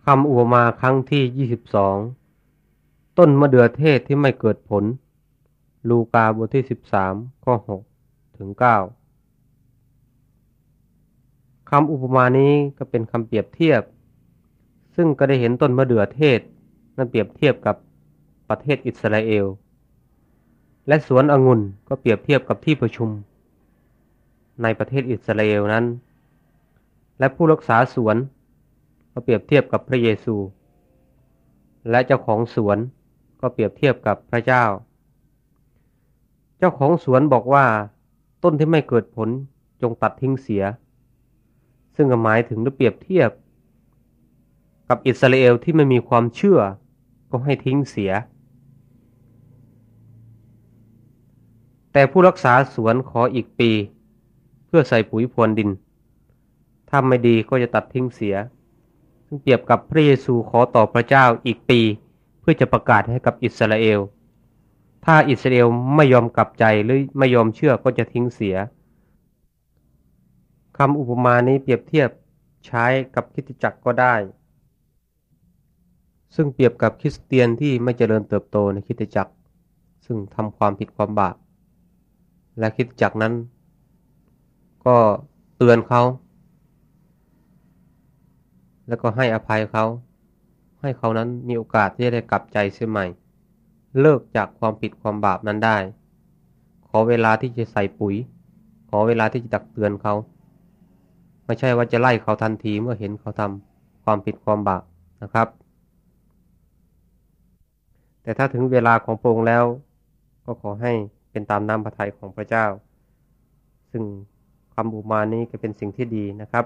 คำอุปมาครั้งที่22ต้นมะเดื่อเทศที่ไม่เกิดผลลูกาบทที่13ข้อ6ถึง9คำอุปมานี้ก็เป็นคำเปรียบเทียบซึ่งก็ได้เห็นต้นมะเดื่อเทศนั้นเปรียบเทียบกับประเทศอิสราเอลและสวนองุ่นก็เปรียบเทียบกับที่ประชุมในประเทศอิสราเอลนั้นและผู้รักษาสวนก็เปรียบเทียบกับพระเยซูและเจ้าของสวนก็เปรียบเทียบกับพระเจ้าเจ้าของสวนบอกว่าต้นที่ไม่เกิดผลจงตัดทิ้งเสียซึ่งหมายถึงหรือเปรียบเทียบกับอิสราเอลที่ไม่มีความเชื่อก็ให้ทิ้งเสียแต่ผู้รักษาสวนขออีกปีเพื่อใส่ปุ๋ยพรวนดินถ้าไม่ดีก็จะตัดทิ้งเสียซึ่งเปรียบกับพระเยซูขอต่อพระเจ้าอีกปีเพื่อจะประกาศให้กับอิสราเอลถ้าอิสราเอลไม่ยอมกลับใจหรือไม่ยอมเชื่อก็จะทิ้งเสียคำอุปมานี้เปรียบเทียบใช้กับคริสตจักรก็ได้ซึ่งเปรียบกับคริสเตียนที่ไม่เจริญเติบโตในคริสตจักรซึ่งทำความผิดความบาปและคริสตจักรนั้นก็เตือนเขาแล้วก็ให้อภัยเขาให้เขานั้นมีโอกาสที่จะได้กลับใจเสียใหม่เลิกจากความผิดความบาปนั้นได้ขอเวลาที่จะใส่ปุ๋ยขอเวลาที่จะตักเตือนเขาไม่ใช่ว่าจะไล่เขาทันทีเมื่อเห็นเขาทำความผิดความบาปนะครับแต่ถ้าถึงเวลาของพระองค์แล้วก็ขอให้เป็นตามน้ำพระทัยของพระเจ้าซึ่งคำอุปมานี้ก็เป็นสิ่งที่ดีนะครับ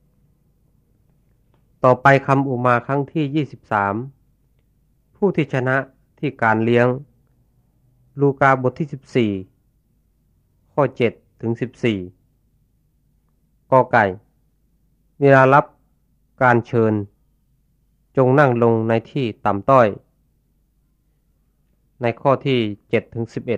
ต่อไปคำอุปมาครั้งที่23ผู้ที่ชนะที่การเลี้ยงลูกาบทที่14ข้อ7ถึง14กอไก่เวลารับการเชิญจงนั่งลงในที่ต่ำต้อยในข้อที่7ถึง11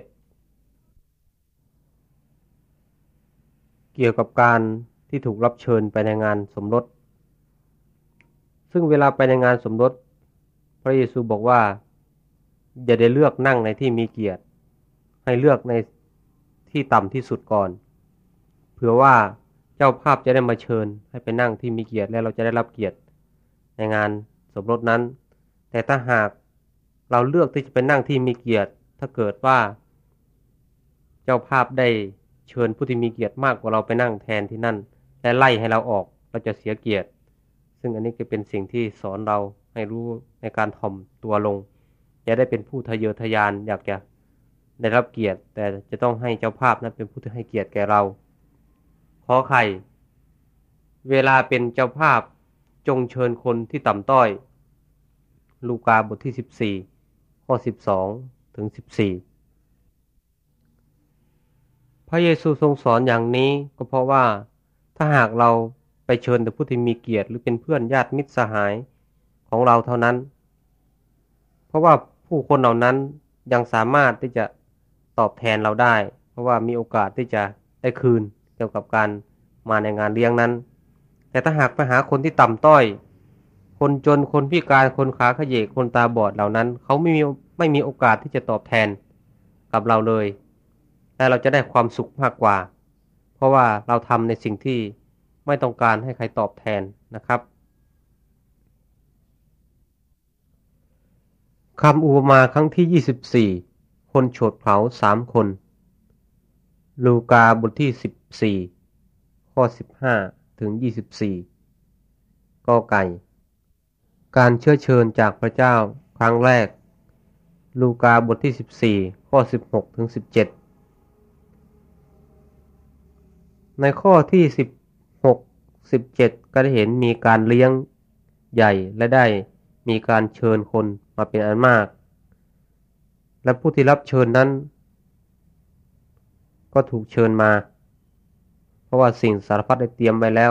เกี่ยวกับการที่ถูกรับเชิญไปในงานสมรสซึ่งเวลาไปในงานสมรสพระเยซูบอกว่าอย่าได้เลือกนั่งในที่มีเกียรติให้เลือกในที่ต่ำที่สุดก่อนเผื่อว่าเจ้าภาพจะได้มาเชิญให้ไปนั่งที่มีเกียรติและเราจะได้รับเกียรติในงานสมรสนั้นแต่ถ้าหากเราเลือกที่จะไปนั่งที่มีเกียรติถ้าเกิดว่าเจ้าภาพได้เชิญผู้ที่มีเกียรติมากกว่าเราไปนั่งแทนที่นั่นและไล่ให้เราออกเราจะเสียเกียรติซึ่งอันนี้ก็เป็นสิ่งที่สอนเราให้รู้ในการถ่อมตัวลงอย่าได้เป็นผู้ทะเยอทะยานอยากจะได้รับเกียรติแต่จะต้องให้เจ้าภาพนั้นเป็นผู้ที่ให้เกียรติแก่เราขอไข่เวลาเป็นเจ้าภาพจงเชิญคนที่ต่ำต้อยลูกาบทที่14ข้อ12ถึง14พระเยซูทรงสอนอย่างนี้ก็เพราะว่าถ้าหากเราไปเชิญแต่ผู้ที่มีเกียรติหรือเป็นเพื่อนญาติมิตรสหายของเราเท่านั้นเพราะว่าผู้คนเหล่านั้นยังสามารถที่จะตอบแทนเราได้เพราะว่ามีโอกาสที่จะได้คืนเกี่ยวกับการมาในงานเลี้ยงนั้นแต่ถ้าหากไปหาคนที่ต่ำต้อยคนจนคนพิการคนขาขยเยกคนตาบอดเหล่านั้นเขาไม่มีโอกาสที่จะตอบแทนกับเราเลยและเราจะได้ความสุขมากกว่าเพราะว่าเราทำในสิ่งที่ไม่ต้องการให้ใครตอบแทนนะครับคำอุปมาครั้งที่24คนโฉดเผา3คนลูกาบทที่14ข้อ15ถึง24กอไก่การเชื้อเชิญจากพระเจ้าครั้งแรกลูกาบทที่14ข้อ16ถึง17ในข้อที่16 17ก็ได้เห็นมีการเลี้ยงใหญ่และได้มีการเชิญคนมาเป็นอันมากและผู้ที่รับเชิญนั้นก็ถูกเชิญมาเพราะว่าสิ่งสารพัดได้เตรียมไว้แล้ว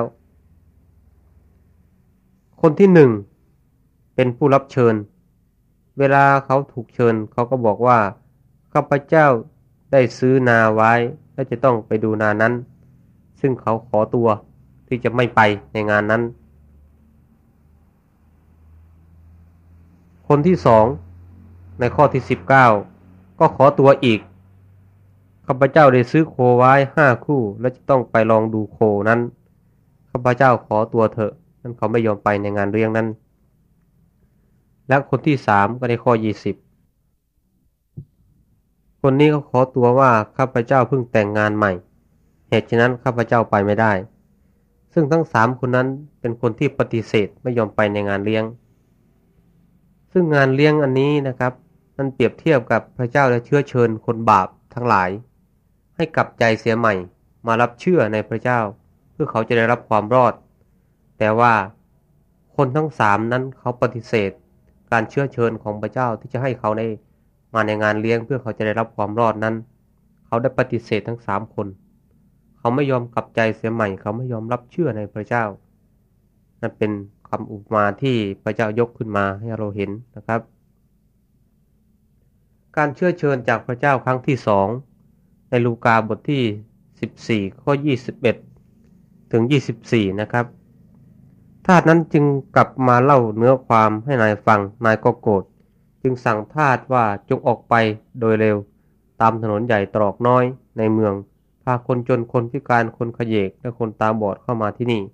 คนที่หนึ่งเป็นผู้รับเชิญเวลาเขาถูกเชิญเขาก็บอกว่าข้าพเจ้าได้ซื้อนาไว้และจะต้องไปดูนานั้นซึ่งเขาขอตัวที่จะไม่ไปในงานนั้นคนที่สองในข้อที่19ก็ขอตัวอีกข้าพเจ้าได้ซื้อโคไว้5 คู่และจะต้องไปลองดูโคนั้นข้าพเจ้าขอตัวเถอะนั้นเขาไม่ยอมไปในงานเลี้ยงนั้นและคนที่3ก็ในข้อ20คนนี้ก็ขอตัวว่าข้าพเจ้าเพิ่งแต่งงานใหม่เหตุฉะนั้นข้าพเจ้าไปไม่ได้ซึ่งทั้ง3คนนั้นเป็นคนที่ปฏิเสธไม่ยอมไปในงานเลี้ยงซึ่งงานเลี้ยงอันนี้นะครับมันเปรียบเทียบกับพระเจ้าและเชื้อเชิญคนบาปทั้งหลายให้กลับใจเสียใหม่มารับเชื่อในพระเจ้าเพื่อเขาจะได้รับความรอดแต่ว่าคนทั้ง3นั้นเขาปฏิเสธการเชื้อเชิญของพระเจ้าที่จะให้เขาได้มาในงานเลี้ยงเพื่อเขาจะได้รับความรอดนั้นเขาได้ปฏิเสธทั้ง3คนเขาไม่ยอมกลับใจเสียใหม่เขาไม่ยอมรับเชื่อในพระเจ้านั่นเป็นคำอุปมาที่พระเจ้ายกขึ้นมาให้เราเห็นนะครับการเชื้อเชิญจากพระเจ้าครั้งที่2ในลูกาบทที่14ข้อ21ถึง24นะครับทาสนั้นจึงกลับมาเล่าเนื้อความให้นายฟังนายก็โกรธจึงสั่งทาสว่าจงออกไปโดยเร็วตามถนนใหญ่ตรอกน้อยในเมืองพาคนจนคนพิการคนเขยกและคนตาบอดเข้ามาที่นี่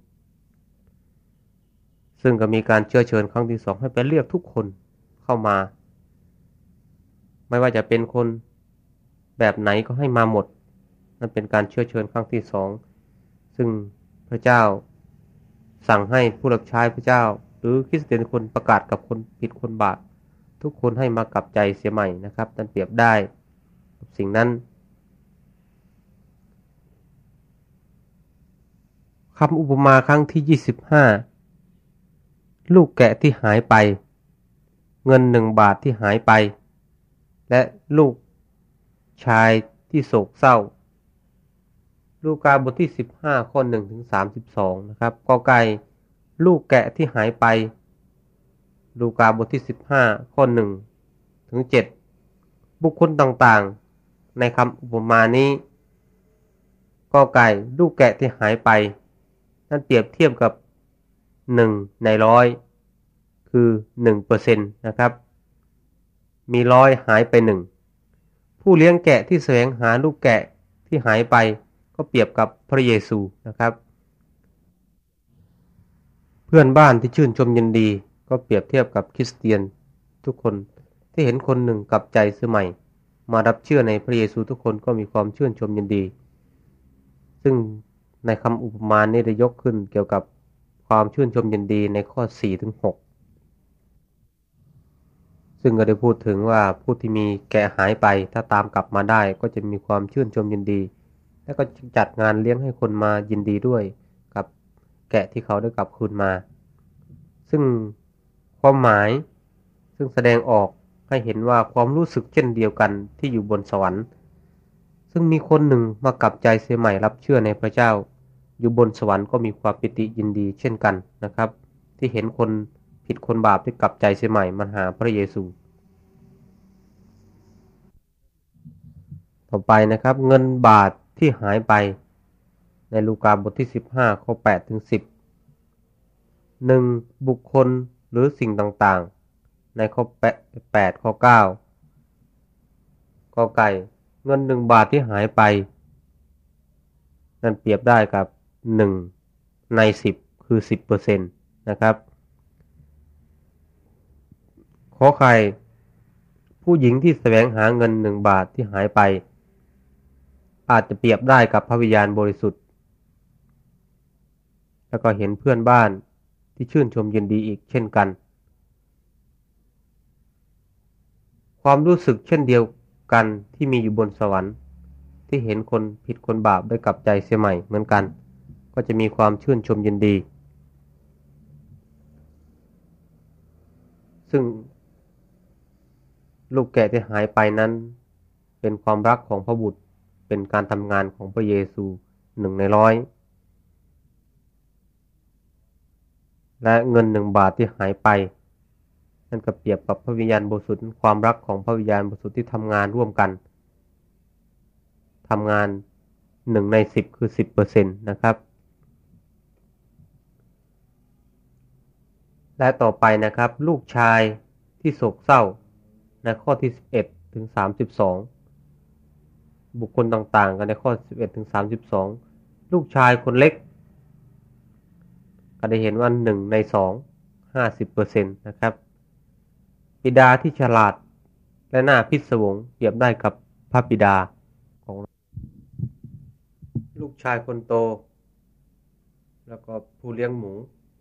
ซึ่งก็มีการเชื้อเชิญครั้งที่2ให้ไปเรียกทุกคนเข้ามาไม่ว่าจะเป็นคนแบบไหนก็ให้มาหมดนั่นเป็นการเชื้อเชิญครั้งที่2ซึ่งพระเจ้าสั่งให้ผู้รับใช้พระเจ้าหรือคริสเตียนคนประกาศกับคนผิดคนบาปทุกคนให้มากลับใจเสียใหม่นะครับนั่นเปรียบได้กับสิ่งนั้นคำอุปมาครั้งที่25ลูกแกะที่หายไปเงิน1 บาทที่หายไปและลูกชายที่โศกเศร้าลูกาบทที่15ข้อ1ถึง32นะครับกอไก่ลูกแกะที่หายไปลูกาบทที่15ข้อ1ถึง7บุคคลต่างๆในคำอุปมานี้กอไก่ลูกแกะที่หายไปนั่นเปรียบเทียบกับ1ใน100คือ 1% นะครับมี100หายไป1ผู้เลี้ยงแกะที่แสวงหาลูกแกะที่หายไปก็เปรียบกับพระเยซูนะครับเพื่อนบ้านที่ชื่นชมยินดีก็เปรียบเทียบกับคริสเตียนทุกคนที่เห็นคนหนึ่งกลับใจเสียใหม่มารับเชื่อในพระเยซูทุกคนก็มีความชื่นชมยินดีซึ่งในคำอุปมานี้ได้ยกขึ้นเกี่ยวกับความชื่นชมยินดีในข้อ4ถึง6ซึ่งก็ได้พูดถึงว่าผู้ที่มีแกะหายไปถ้าตามกลับมาได้ก็จะมีความชื่นชมยินดีและก็จัดงานเลี้ยงให้คนมายินดีด้วยกับแกะที่เขาได้กลับคืนมาซึ่งความหมายซึ่งแสดงออกให้เห็นว่าความรู้สึกเช่นเดียวกันที่อยู่บนสวรรค์ซึ่งมีคนหนึ่งมากลับใจเสียใหม่รับเชื่อในพระเจ้าอยู่บนสวรรค์ก็มีความปิติยินดีเช่นกันนะครับที่เห็นคนผิดคนบาปที่กลับใจเสียใหม่มาหาพระเยซูต่อไปนะครับเงินบาทที่หายไปในลูกาบทที่15ข้อ8ถึง10 1บุคคลหรือสิ่งต่างๆในข้อ8ข้อ9กอไก่เงิน1 บาทที่หายไปนั่นเปรียบได้กับ1ใน10คือ 10% นะครับขอไข่ผู้หญิงที่แสวงหาเงิน1 บาทที่หายไปอาจจะเปรียบได้กับพระวิญญาณบริสุทธิ์แล้วก็เห็นเพื่อนบ้านที่ชื่นชมยินดีอีกเช่นกันความรู้สึกเช่นเดียวกันที่มีอยู่บนสวรรค์ที่เห็นคนผิดคนบาปได้กลับใจเสียใหม่เหมือนกันก็จะมีความชื่นชมยินดีซึ่งลูกแกะที่หายไปนั้นเป็นความรักของพระบุตรเป็นการทำงานของพระเยซู1ใน100และเงิน1 บาทที่หายไปนั่นก็เปรียบกับพระวิญญาณบริสุทธิ์ความรักของพระวิญญาณบริสุทธิ์ที่ทำงานร่วมกันทำงาน1ใน10คือ 10% นะครับและต่อไปนะครับลูกชายที่โศกเศร้าในข้อที่11ถึง32บุคคลต่างๆกันในข้อ11ถึง32ลูกชายคนเล็กก็ได้เห็นว่า1ใน2 50% นะครับบิดาที่ฉลาดและน่าพิศวงเปรียบได้กับพระบิดาของลูกชายคนโตแล้วก็ผู้เลี้ยงหมู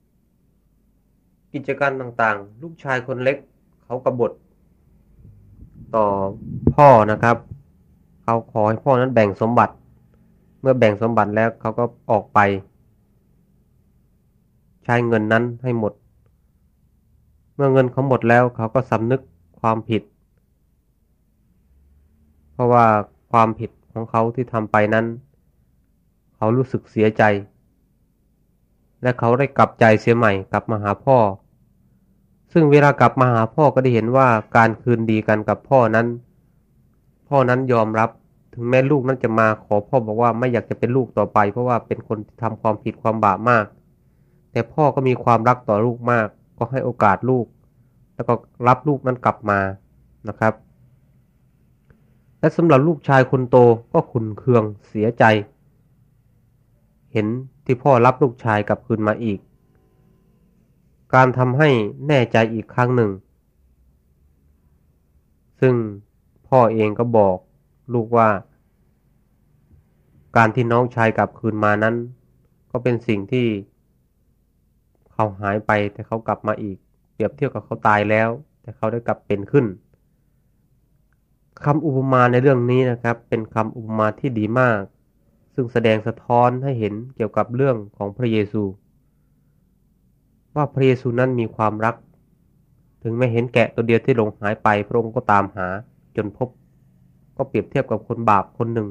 กิจการต่างๆลูกชายคนเล็กเขากบฏต่อพ่อนะครับเขาขอให้พ่อนั้นแบ่งสมบัติเมื่อแบ่งสมบัติแล้วเขาก็ออกไปใช้เงินนั้นให้หมดเมื่อเงินเขาหมดแล้วเขาก็สำนึกความผิดเพราะว่าความผิดของเขาที่ทำไปนั้นเขารู้สึกเสียใจและเขาได้กลับใจเสียใหม่กลับมาหาพ่อซึ่งเวลากลับมาหาพ่อก็ได้เห็นว่าการคืนดีกันกับพ่อนั้นยอมรับถึงแม้ลูกนั้นจะมาขอพ่อบอกว่าไม่อยากจะเป็นลูกต่อไปเพราะว่าเป็นคนที่ทำความผิดความบาปมากแต่พ่อก็มีความรักต่อลูกมากก็ให้โอกาสลูกแล้วก็รับลูกนั้นกลับมานะครับและสำหรับลูกชายคนโตก็ขุ่นเคืองเสียใจเห็นที่พ่อรับลูกชายกลับคืนมาอีกการทำให้แน่ใจอีกครั้งหนึ่งซึ่งพ่อเองก็บอกลูกว่าการที่น้องชายกลับคืนมานั้นก็เป็นสิ่งที่เขาหายไปแต่เขากลับมาอีกเปรียบเทียบกับเขาตายแล้วแต่เขาได้กลับเป็นขึ้นคำอุปมาในเรื่องนี้นะครับเป็นคำอุปมาที่ดีมากซึ่งแสดงสะท้อนให้เห็นเกี่ยวกับเรื่องของพระเยซูว่าพระเยซูนั้นมีความรักถึงไม่เห็นแกะตัวเดียวที่หลงหายไปพระองค์ก็ตามหาจนพบก็เปรียบเทียบกับคนบาปคนหนึ่ง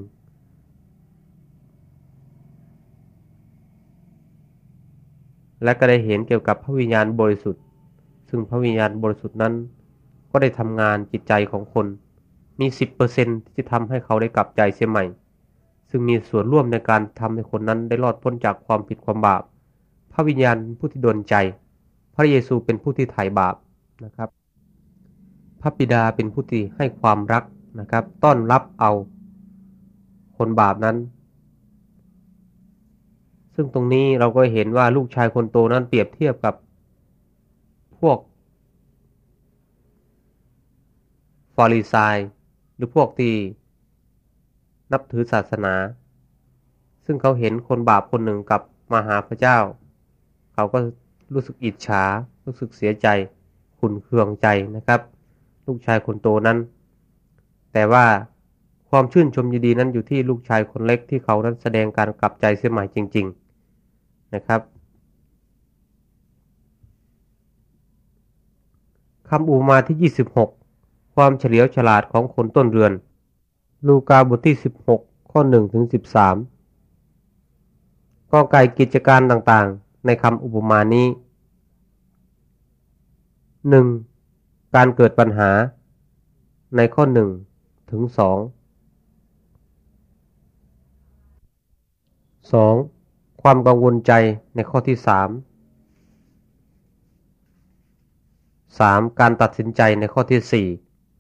และก็ได้เห็นเกี่ยวกับพระวิญญาณบริสุทธิ์ซึ่งพระวิญญาณบริสุทธิ์นั้นก็ได้ทำงานจิตใจของคนมี 10% ที่จะทำให้เขาได้กลับใจเสียใหม่ซึ่งมีส่วนร่วมในการทำให้คนนั้นได้รอดพ้นจากความผิดความบาปพระวิญญาณผู้ที่ดลใจพระเยซูเป็นผู้ที่ไถ่บาปนะครับพระบิดาเป็นผู้ที่ให้ความรักนะครับต้อนรับเอาคนบาปนั้นซึ่งตรงนี้เราก็เห็นว่าลูกชายคนโตนั้นเปรียบเทียบกับพวกฟาริไซย์หรือพวกที่นับถือศาสนาซึ่งเขาเห็นคนบาปคนหนึ่งกลับมาหาพระเจ้าเขาก็รู้สึกอิจฉารู้สึกเสียใจขุ่นเคืองใจนะครับลูกชายคนโตนั้นแต่ว่าความชื่นชมยินดีนั้นอยู่ที่ลูกชายคนเล็กที่เขานั้นแสดงการกลับใจเสียใหม่จริงๆนะครับคำอุปมาที่26ความเฉลียวฉลาดของคนต้นเรือนลูกาบทที่16ข้อ1ถึง13กอไก่กิจการต่างๆในคำอุปมานี้ 1. การเกิดปัญหาในข้อ1ถึง2 2. ความกังวลใจในข้อที่3 การตัดสินใจในข้อที่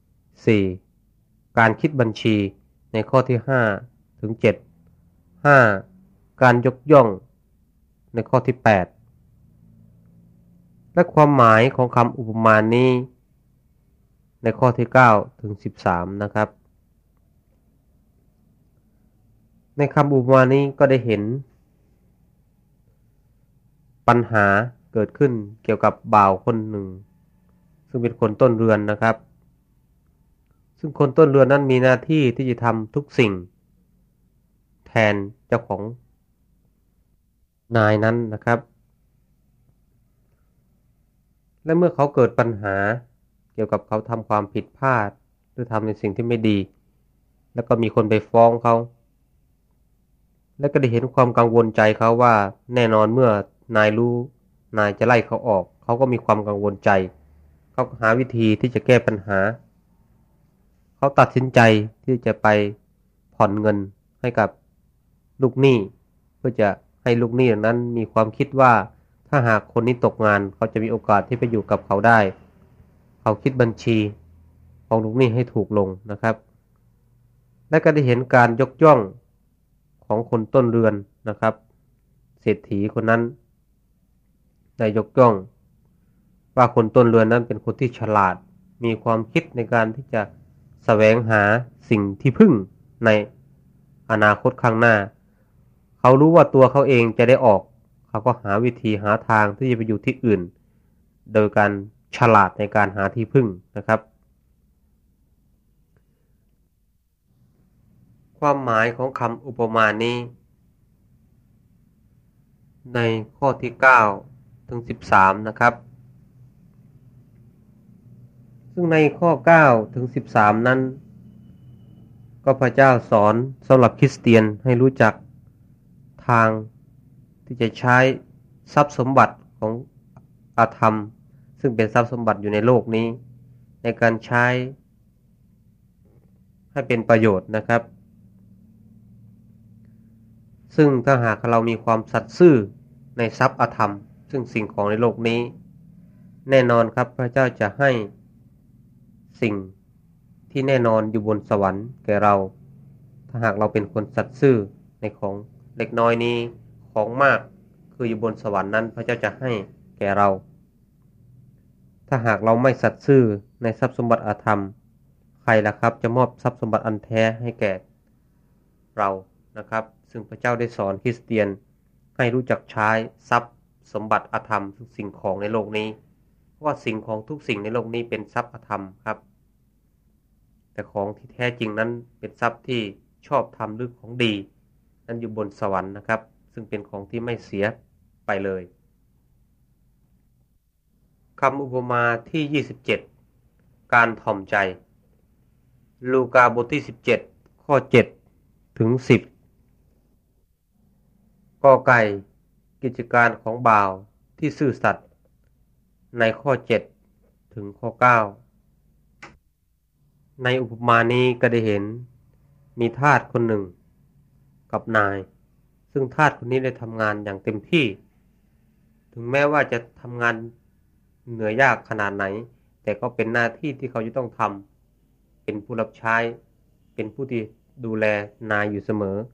4 การคิดบัญชีในข้อที่5ถึง7 การยกย่องในข้อที่8และความหมายของคำอุปมานี้ในข้อที่9ถึง13นะครับในคำอุปมานี้ก็ได้เห็นปัญหาเกิดขึ้นเกี่ยวกับบ่าวคนหนึ่งซึ่งเป็นคนต้นเรือนนะครับซึ่งคนต้นเรือนนั้นมีหน้าที่ที่จะทำทุกสิ่งแทนเจ้าของนายนั้นนะครับและเมื่อเขาเกิดปัญหาเกี่ยวกับเขาทำความผิดพลาดหรือทำในสิ่งที่ไม่ดีแล้วก็มีคนไปฟ้องเขาและก็ได้เห็นความกังวลใจเขาว่าแน่นอนเมื่อนายรู้นายจะไล่เขาออกเขาก็มีความกังวลใจเขาก็หาวิธีที่จะแก้ปัญหาเขาตัดสินใจที่จะไปผ่อนเงินให้กับลูกหนี้เพื่อจะให้ลูกหนี้นั้นมีความคิดว่าถ้าหากคนนี้ตกงานเขาจะมีโอกาสที่ไปอยู่กับเขาได้เขเขาคิดบัญชีของลูกหนี้ให้ถูกลงนะครับและก็ได้เห็นการยกย่องของคนต้นเรือนนะครับเศรษฐีคนนั้นได้ยกย่องว่าคนต้นเรือนนั้นเป็นคนที่ฉลาดมีความคิดในการที่จะแสวงหาสิ่งที่พึ่งในอนาคตข้างหน้าเขารู้ว่าตัวเขาเองจะได้ออกเขาก็หาวิธีหาทางที่จะไปอยู่ที่อื่นโดยการฉลาดในการหาที่พึ่งนะครับความหมายของคำอุปมานี้ในข้อที่9ถึง13นะครับซึ่งในข้อ9ถึง13นั้นก็พระเจ้าสอนสำหรับคริสเตียนให้รู้จักทางที่จะใช้ทรัพย์สมบัติของอาธรรมซึ่งเป็นทรัพย์สมบัติอยู่ในโลกนี้ในการใช้ให้เป็นประโยชน์นะครับซึ่งถ้าหากเรามีความสัตย์ซื่อในทรัพย์อาธรรมซึ่งสิ่งของในโลกนี้แน่นอนครับพระเจ้าจะให้สิ่งที่แน่นอนอยู่บนสวรรค์แก่เราถ้าหากเราเป็นคนสัตย์ซื่อในของเล็กน้อยนี้ของมากคืออยู่บนสวรรค์นั้นพระเจ้าจะให้แก่เราถ้าหากเราไม่สัตย์ซื่อในทรัพย์สมบัติอาธรรมใครล่ะครับจะมอบทรัพย์สมบัติอันแท้ให้แก่เรานะครับซึ่งพระเจ้าได้สอนคริสเตียนให้รู้จักใช้ทรัพย์สมบัติอาธรรมทุกสิ่งของในโลกนี้ว่าสิ่งของทุกสิ่งในโลกนี้เป็นทรัพย์อาธรรมครับแต่ของที่แท้จริงนั้นเป็นทรัพย์ที่ชอบธรรมหรือของดีนั้นอยู่บนสวรรค์นะครับซึ่งเป็นของที่ไม่เสียไปเลยคำอุปมาที่27การถ่อมใจลูกาบทที่17ข้อ7ถึง10กอไก่กิจการของบ่าวที่ซื่อสัตย์ในข้อ7ถึงข้อ9ในอุปมานี้ก็ได้เห็นมีทาสคนหนึ่งกับนายซึ่งทาสคนนี้ได้ทำงานอย่างเต็มที่ถึงแม้ว่าจะทำงานเหนื่อยยากขนาดไหนแต่ก็เป็นหน้าที่ที่เขาจะต้องทำเป็นผู้รับใช้เป็นผู้ที่ดูแลนายอยู่เสมอ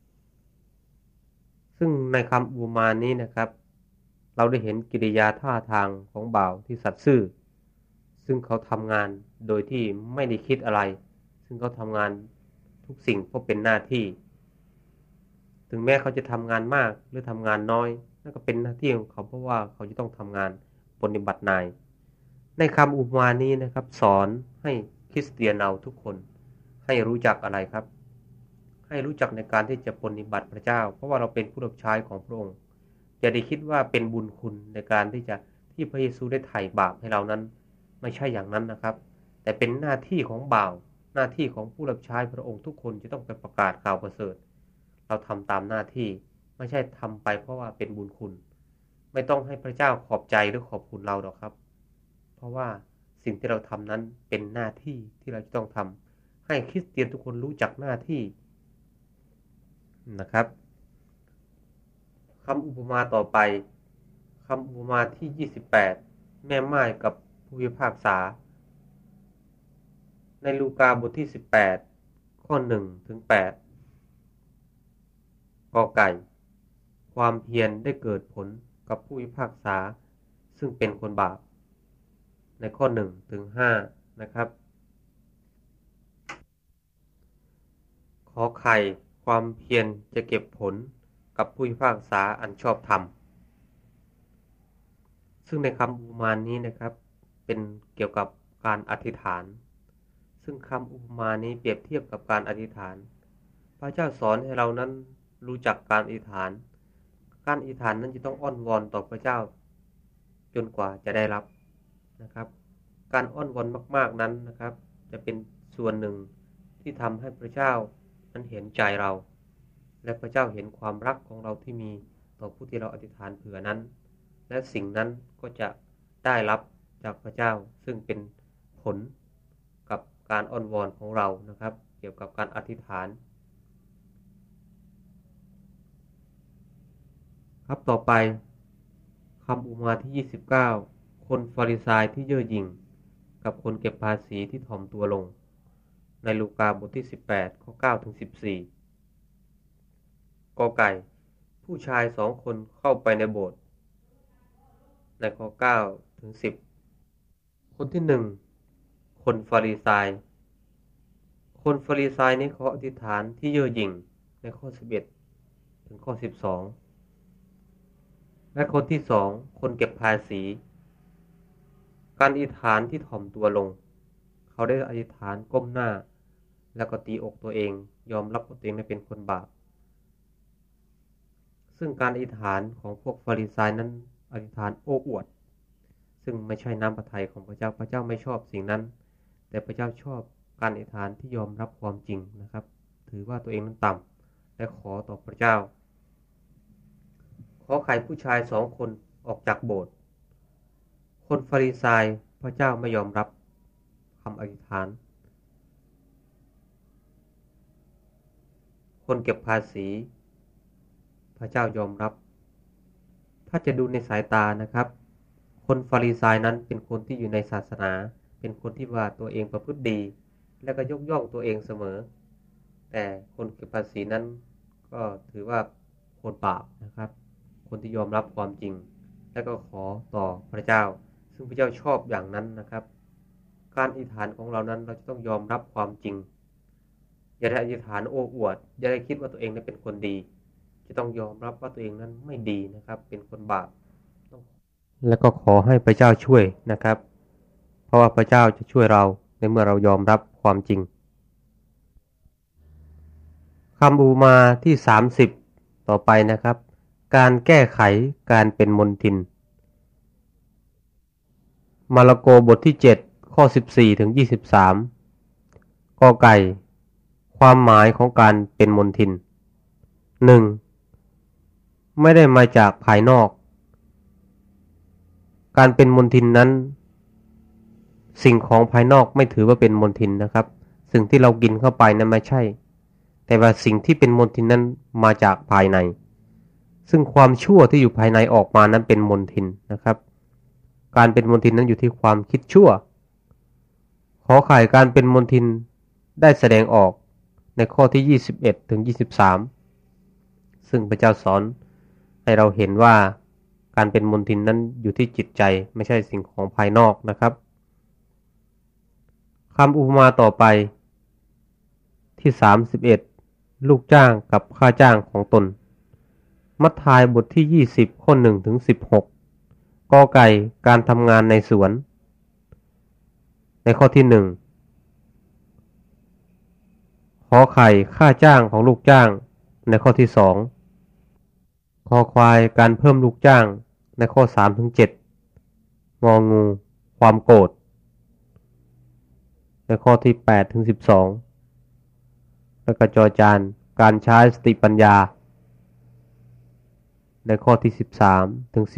ซึ่งในคำอุปมานี้นะครับเราได้เห็นกิริยาท่าทางของบ่าวที่สัตย์ซื่อซึ่งเขาทำงานโดยที่ไม่ได้คิดอะไรซึ่งเขาทำงานทุกสิ่งเพราะเป็นหน้าที่ถึงแม้เขาจะทำงานมากหรือทำงานน้อยนั่นก็เป็นหน้าที่ของเขาเพราะว่าเขาจะต้องทำงานปฏิบัตินายในคำอุปมานี้นะครับสอนให้คริสเตียนเราทุกคนให้รู้จักอะไรครับให้รู้จักในการที่จะปฏิบัติพระเจ้าเพราะว่าเราเป็นผู้รับใช้ของพระองค์อย่าได้คิดว่าเป็นบุญคุณในการที่พระเยซูได้ไถ่บาปให้เรานั้นไม่ใช่อย่างนั้นนะครับแต่เป็นหน้าที่ของบ่าวหน้าที่ของผู้รับใช้พระองค์ทุกคนจะต้องไปประกาศข่าวประเสริฐเราทำตามหน้าที่ไม่ใช่ทำไปเพราะว่าเป็นบุญคุณไม่ต้องให้พระเจ้าขอบใจหรือขอบคุณเราหรอกครับเพราะว่าสิ่งที่เราทำนั้นเป็นหน้าที่ที่เราจะต้องทำให้คริสเตียนทุกคนรู้จักหน้าที่นะครับคำอุปมาต่อไปคำอุปมาที่28แม่ม่ายกับผู้พิพากษาในลูกาบทที่18ข้อ1ถึง8กอไก่ความเพียรได้เกิดผลกับผู้พิพากษาซึ่งเป็นคนบาปในข้อ1ถึง5นะครับขอไข่ความเพียรจะเก็บผลกับผู้พิพากษาอันชอบธรรมซึ่งในคำอุปมานี้นะครับเป็นเกี่ยวกับการอธิษฐานซึ่งคำอุปมานี้เปรียบเทียบกับการอธิษฐานพระเจ้าสอนให้เรานั้นรู้จักการอธิษฐานการอธิษฐานนั้นจะต้องอ้อนวอนต่อพระเจ้าจนกว่าจะได้รับนะครับการอ้อนวอนมากๆนั้นนะครับจะเป็นส่วนหนึ่งที่ทำให้พระเจ้านั้นเห็นใจเราและพระเจ้าเห็นความรักของเราที่มีต่อผู้ที่เราอธิษฐานเผื่อนั้นและสิ่งนั้นก็จะได้รับจากพระเจ้าซึ่งเป็นผลกับการอ้อนวอนของเรานะครับเกี่ยวกับการอธิษฐานครับต่อไปคำอุปมาที่29คนฟาริสายที่เย่อหยิ่งกับคนเก็บภาษีที่ถ่อมตัวลงในลูกาบทที่18ข้อ9ถึง14กอไก่ผู้ชาย2 คนเข้าไปในโบสถ์ในข้อ9ถึง10คนที่1คนฟาริสัยคนฟาริสัยนี้เขาอธิษฐานที่เย่อหยิ่งในข้อ11ถึงข้อ12และคนที่2คนเก็บภาษีการอธิษฐานที่ถ่อมตัวลงเขาได้อธิษฐานก้มหน้าแล้วก็ตีอกตัวเองยอมรับว่าตัวเองเป็นคนบาปซึ่งการอธิษฐานของพวกฟาริสัยนั้นอธิษฐานโอ้อวดซึ่งไม่ใช่น้ำพระทัยของพระเจ้าพระเจ้าไม่ชอบสิ่งนั้นแต่พระเจ้าชอบการอธิษฐานที่ยอมรับความจริงนะครับถือว่าตัวเองนั้นต่ำและขอต่อพระเจ้าขอไข่ผู้ชาย2 คนออกจากโบสถ์คนฟาริสัยพระเจ้าไม่ยอมรับคำอธิษฐานคนเก็บภาษีพระเจ้ายอมรับถ้าจะดูในสายตานะครับคนฟาริสัยนั้นเป็นคนที่อยู่ในศาสนาเป็นคนที่ว่าตัวเองประพฤติดีและก็ยกย่องตัวเองเสมอแต่คนเก็บภาษีนั้นก็ถือว่าคนบาปนะครับคนที่ยอมรับความจริงและก็ขอต่อพระเจ้าซึ่งพระเจ้าชอบอย่างนั้นนะครับการอธิษฐานของเรานั้นเราจะต้องยอมรับความจริงอย่าได้อธิษฐานโอ้อวดอย่าได้คิดว่าตัวเองนั้นเป็นคนดีจะต้องยอมรับว่าตัวเองนั้นไม่ดีนะครับเป็นคนบาปและก็ขอให้พระเจ้าช่วยนะครับเพราะว่าพระเจ้าจะช่วยเราในเมื่อเรายอมรับความจริงคำอุปมาที่30ต่อไปนะครับการแก้ไขการเป็นมนทินมาระโกบทที่7ข้อ14ถึง23กอไก่ความหมายของการเป็นมนทิน 1. ไม่ได้มาจากภายนอกการเป็นมนทินนั้นสิ่งของภายนอกไม่ถือว่าเป็นมนทินนะครับสิ่งที่เรากินเข้าไปนั้นไม่ใช่แต่ว่าสิ่งที่เป็นมนทินนั้นมาจากภายในซึ่งความชั่วที่อยู่ภายในออกมานั้นเป็นมนทินนะครับการเป็นมนทินนั้นอยู่ที่ความคิดชั่วขอข่ายการเป็นมนทินได้แสดงออกในข้อที่21ถึง23ซึ่งพระเจ้าสอนให้เราเห็นว่าการเป็นมนทินนั้นอยู่ที่จิตใจไม่ใช่สิ่งของภายนอกนะครับคำอุปมาต่อไปที่31ลูกจ้างกับค่าจ้างของตนมัทธิวบทที่20ข้อ1ถึง16กอไก่การทำงานในสวนในข้อที่1ขอไข่ค่าจ้างของลูกจ้างในข้อที่2คอควายการเพิ่มลูกจ้างในข้อ3ถึง7งองูความโกรธในข้อที่8ถึง12แล้วก็จอจานการใช้สติปัญญาในข้อที่13ถึง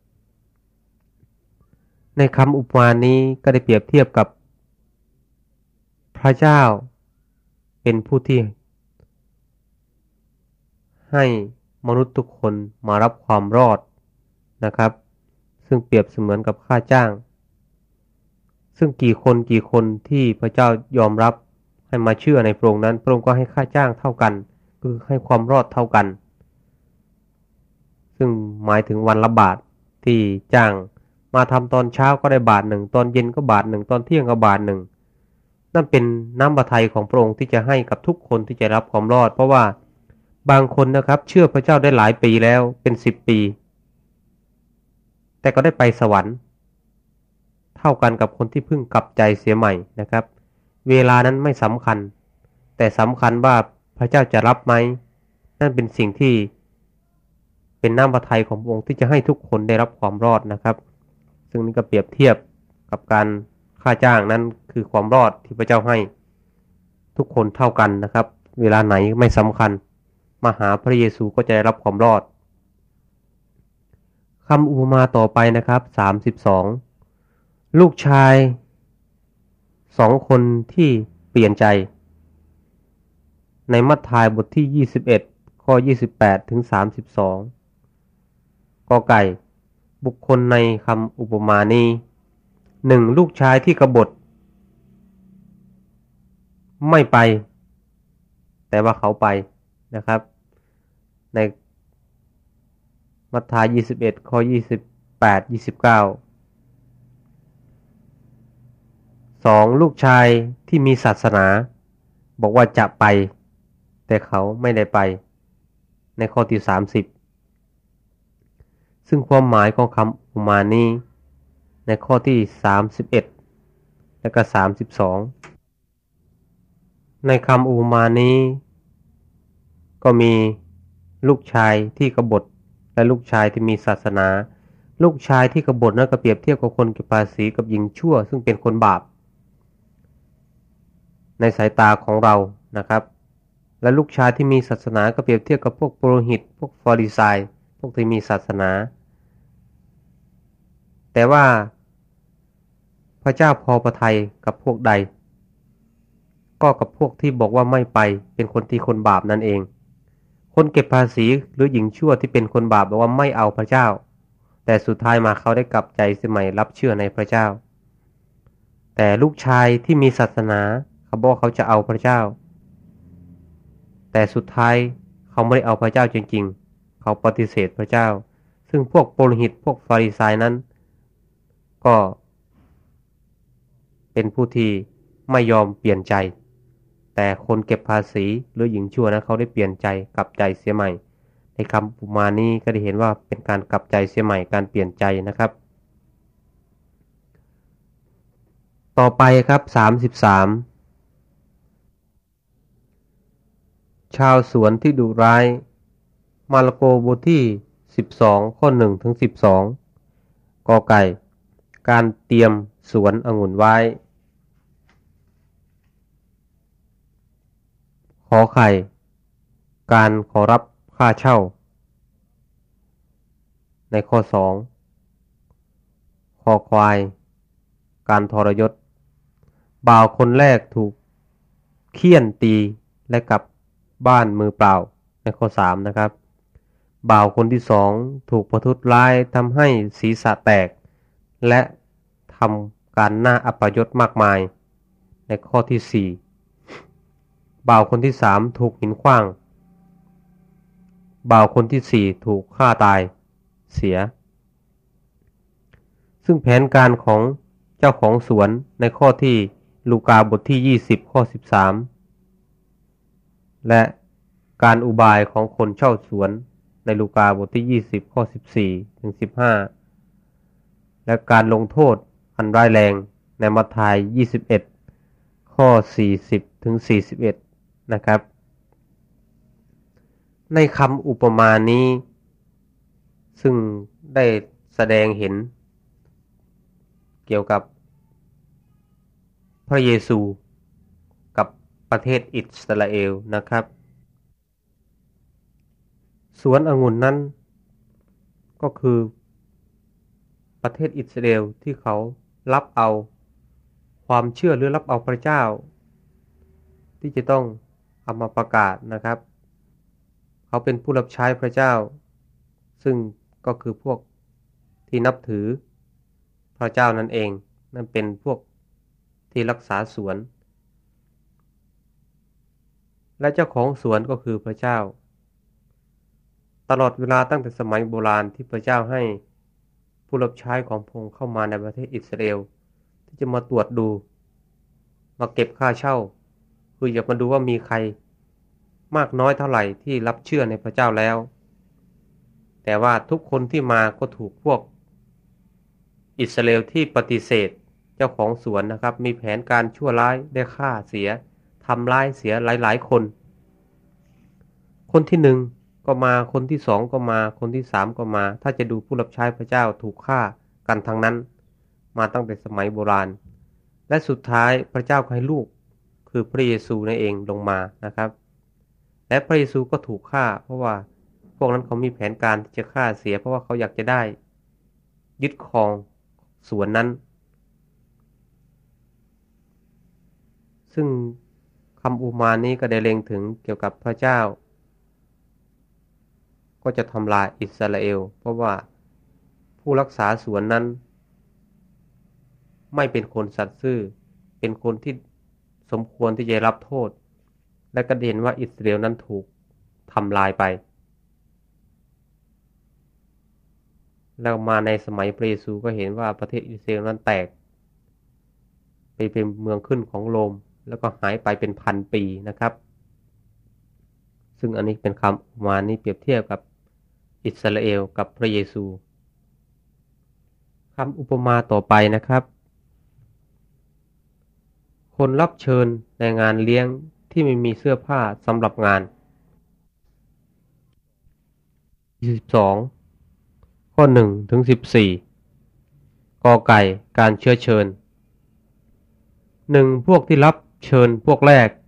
16ในคำอุปมานี้ก็ได้เปรียบเทียบกับพระเจ้าเป็นผู้ที่ให้มนุษย์ทุกคนมารับความรอดนะครับซึ่งเปรียบเสมือนกับค่าจ้างซึ่งกี่คนที่พระเจ้ายอมรับให้มาเชื่อในพระองค์นั้นพระองค์ก็ให้ค่าจ้างเท่ากันคือให้ความรอดเท่ากันซึ่งหมายถึงวันละบาทที่จ้างมาทำตอนเช้าก็ได้บาทหนึ่งตอนเย็นก็บาทหนึ่งตอนเที่ยงก็บาทหนึ่งนั่นเป็นน้ำพระทัยของพระองค์ที่จะให้กับทุกคนที่จะรับความรอดเพราะว่าบางคนนะครับเชื่อพระเจ้าได้หลายปีแล้วเป็น10 ปีแต่ก็ได้ไปสวรรค์เท่ากันกับคนที่เพิ่งกลับใจเสียใหม่นะครับเวลานั้นไม่สำคัญแต่สำคัญว่าพระเจ้าจะรับไหมนั่นเป็นสิ่งที่เป็นน้ำพระทัยของพระองค์ที่จะให้ทุกคนได้รับความรอดนะครับซึ่งนี่ก็เปรียบเทียบกับการค่าจ้างนั้นคือความรอดที่พระเจ้าให้ทุกคนเท่ากันนะครับเวลาไหนไม่สำคัญมาหาพระเยซูก็จะได้รับความรอดคำอุปมาต่อไปนะครับ32ลูกชาย2 คนที่เปลี่ยนใจในมัทธิวบทที่21ข้อ28ถึง32กอไก่บุคคลในคำอุปมานี้ 1. ลูกชายที่กบฏไม่ไปแต่ว่าเขาไปนะครับในมัทธิว21ข้อ28 29 2. ลูกชายที่มีศาสนาบอกว่าจะไปแต่เขาไม่ได้ไปในข้อที่30ซึ่งความหมายของคำอุปมานี้ในข้อที่31และก็32ในคำอุปมานี้ก็มีลูกชายที่กบฏและลูกชายที่มีศาสนาลูกชายที่กบฏนั้นก็เปรียบเทียบกับคนเก็บภาษีกับหญิงชั่วซึ่งเป็นคนบาปในสายตาของเรานะครับและลูกชายที่มีศาสนาก็เปรียบเทียบกับพวกปุโรหิตพวกฟาริสัยพวกที่มีศาสนาแต่ว่าพระเจ้าพอพระทัยกับพวกใดก็กับพวกที่บอกว่าไม่ไปเป็นคนที่คนบาปนั่นเองคนเก็บภาษีหรือหญิงชั่วที่เป็นคนบาปบอกว่าไม่เอาพระเจ้าแต่สุดท้ายมาเขาได้กลับใจเสียใหม่รับเชื่อในพระเจ้าแต่ลูกชายที่มีศาสนาเขาบอกเขาจะเอาพระเจ้าแต่สุดท้ายเขาไม่ได้เอาพระเจ้าจริงๆเขาปฏิเสธพระเจ้าซึ่งพวกปุโรหิตพวกฟาริสัยนั้นก็เป็นผู้ที่ไม่ยอมเปลี่ยนใจแต่คนเก็บภาษีหรือหญิงชั่วนั้นเขาได้เปลี่ยนใจกลับใจเสียใหม่ในคำอุปมานี้ก็ได้เห็นว่าเป็นการกลับใจเสียใหม่การเปลี่ยนใจนะครับต่อไปครับ33ชาวสวนที่ดุร้ายมาระโกบทที่12ข้อ1ถึง12กอไก่การเตรียมสวนองุ่นไว้ขอไข่การขอรับค่าเช่าในข้อ2คอควายการทรยศบ่าวคนแรกถูกเฆี่ยนตีและกลับบ้านมือเปล่าในข้อ3นะครับบ่าวคนที่2ถูกประทุษร้ายทำให้ศีรษะแตกและทำการน่าอัปยศมากมายในข้อที่4บ่าวคนที่3ถูกหินขว้างบ่าวคนที่4ถูกฆ่าตายเสียซึ่งแผนการของเจ้าของสวนในข้อที่ลูกาบทที่20ข้อ13และการอุบายของคนเช่าสวนในลูกาบทที่20ข้อ14ถึง15และการลงโทษอันร้ายแรงในมัทธิว21ข้อ40ถึง41นะครับในคำอุปมานี้ซึ่งได้แสดงเห็นเกี่ยวกับพระเยซูกับประเทศอิสราเอลนะครับสวนองุ่นนั้นก็คือประเทศอิสราเอลที่เขารับเอาความเชื่อหรือรับเอาพระเจ้าที่จะต้องเอามาประกาศนะครับเขาเป็นผู้รับใช้พระเจ้าซึ่งก็คือพวกที่นับถือพระเจ้านั่นเองนั่นเป็นพวกที่รักษาสวนและเจ้าของสวนก็คือพระเจ้าตลอดเวลาตั้งแต่สมัยโบราณที่พระเจ้าให้ผู้รับใช้ของพระองค์เข้ามาในประเทศอิสราเอลที่จะมาตรวจดูมาเก็บค่าเช่าคืออยากมาดูว่ามีใครมากน้อยเท่าไหร่ที่รับเชื่อในพระเจ้าแล้วแต่ว่าทุกคนที่มาก็ถูกพวกอิสราเอลที่ปฏิเสธเจ้าของสวนนะครับมีแผนการชั่วร้ายได้ฆ่าเสียทำร้ายเสียหลายๆคนคนที่1ก็มาคนที่2ก็มาคนที่3ก็มาถ้าจะดูผู้รับใช้พระเจ้าถูกฆ่ากันทั้งนั้นมาตั้งแต่สมัยโบราณและสุดท้ายพระเจ้าให้ลูกคือพระเยซูนั่นเองลงมานะครับและพระเยซูก็ถูกฆ่าเพราะว่าพวกนั้นเขามีแผนการที่จะฆ่าเสียเพราะว่าเขาอยากจะได้ยึดครองสวนนั้นซึ่งคำอุปมานี้ก็ได้เล็งถึงเกี่ยวกับพระเจ้าก็จะทำลายอิสราเอลเพราะว่าผู้รักษาสวนนั้นไม่เป็นคนสัตย์ซื่อเป็นคนที่สมควรที่จะรับโทษและก็เห็นว่าอิสราเอลนั้นถูกทำลายไปแล้วมาในสมัยพระเยซูก็เห็นว่าประเทศอิสราเอลนั้นแตกไปเป็นเมืองขึ้นของโรมแล้วก็หายไปเป็นพันปีนะครับซึ่งอันนี้เป็นคำอุปมานี้เปรียบเทียบกับอิสราเอลกับพระเยซูคำอุปมาต่อไปนะครับคนรับเชิญในงานเลี้ยงที่ไม่มีเสื้อผ้าสำหรับงาน12ข้อ1ถึง14กอไก่การเชื้อเชิญ1พวกที่รับเชิญพวกแรก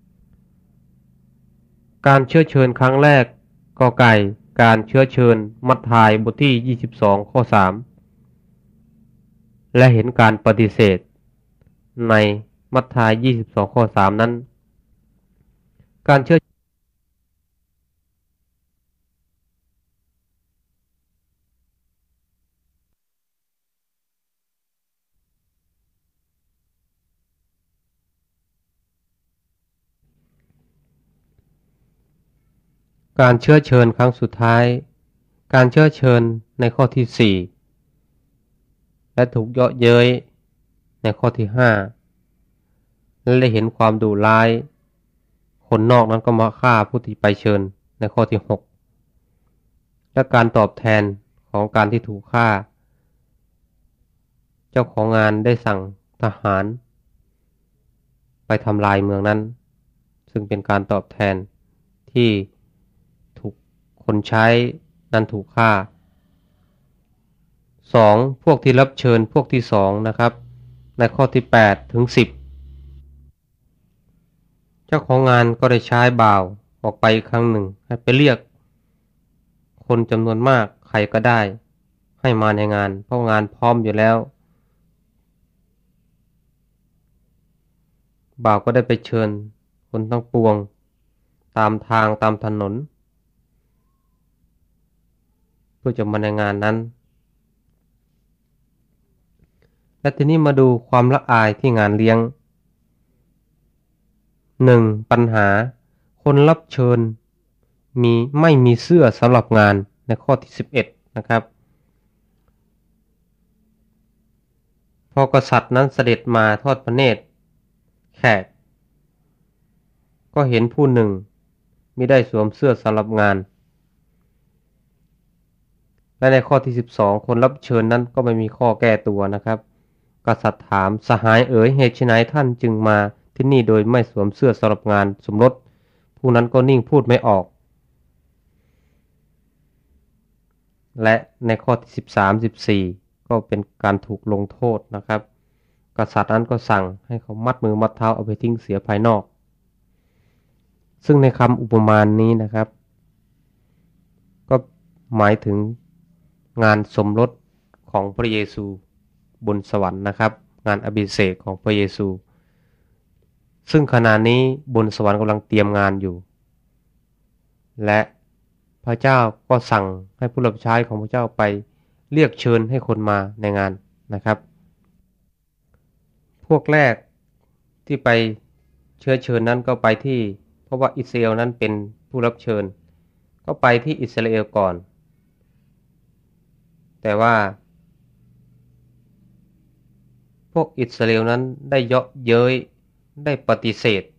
การเชื้อเชิญครั้งแรกกอไก่การเชื้อเชิญมัทธิวบทที่22ข้อ3และเห็นการปฏิเสธในมัทธิว22ข้อ3นั้นการเชื้อการเชื้อเชิญครั้งสุดท้ายการเชื้อเชิญในข้อที่4และถูกเยาะเย้ยในข้อที่5และได้เห็นความดุร้ายคนนอกนั้นก็มาฆ่าผู้ที่ไปเชิญในข้อที่6และการตอบแทนของการที่ถูกฆ่าเจ้าของงานได้สั่งทหารไปทำลายเมืองนั้นซึ่งเป็นการตอบแทนที่ถูกคนใช้นั้นถูกฆ่า2พวกที่รับเชิญพวกที่2นะครับในข้อที่8ถึง10เจ้าของงานก็ได้ใช้บ่าวออกไปอีกครั้งหนึ่งให้ไปเรียกคนจำนวนมากใครก็ได้ให้มาในงานเพราะงานพร้อมอยู่แล้วบ่าวก็ได้ไปเชิญคนทั้งปวงตามทางตามถนนเพื่อจะมาในงานนั้นและทีนี้มาดูความละอายที่งานเลี้ยง1ปัญหาคนรับเชิญไม่มีเสื้อสำหรับงานในข้อที่11นะครับพอกษัตริย์นั้นเสด็จมาทอดพระเนตรแขกก็เห็นผู้หนึ่งมิได้สวมเสื้อสำหรับงานและในข้อที่12คนรับเชิญนั้นก็ไม่มีข้อแก้ตัวนะครับกษัตริย์ถามสหายเอ๋ยเหตุไฉนท่านจึงมาที่นี่โดยไม่สวมเสื้อสำหรับงานสมรสผู้นั้นก็นิ่งพูดไม่ออกและในข้อที่13-14ก็เป็นการถูกลงโทษนะครับกษัตริย์นั้นก็สั่งให้เขามัดมือมัดเท้าเอาไปทิ้งเสียภายนอกซึ่งในคำอุปมานี้นะครับก็หมายถึงงานสมรสของพระเยซูบนสวรรค์นะครับงานอภิเษกของพระเยซูซึ่งขณะนี้บนสวรรค์กำลังเตรียมงานอยู่และพระเจ้าก็สั่งให้ผู้รับใช้ของพระเจ้าไปเรียกเชิญให้คนมาในงานนะครับพวกแรกที่ไปเชื้อเชิญนั้นก็ไปที่เพราะว่าอิสราเอลนั้นเป็นผู้รับเชิญก็ไปที่อิสราเอลก่อนแต่ว่าพวกอิสราเอลนั้นได้เยาะเย้ยได้ปฏิเสธ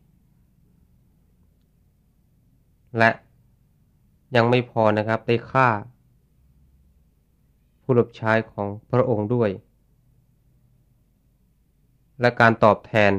และยังไม่พอนะครับได้ฆ่าผู้รับใช้ของพระองค์ด้วยและการตอบแทน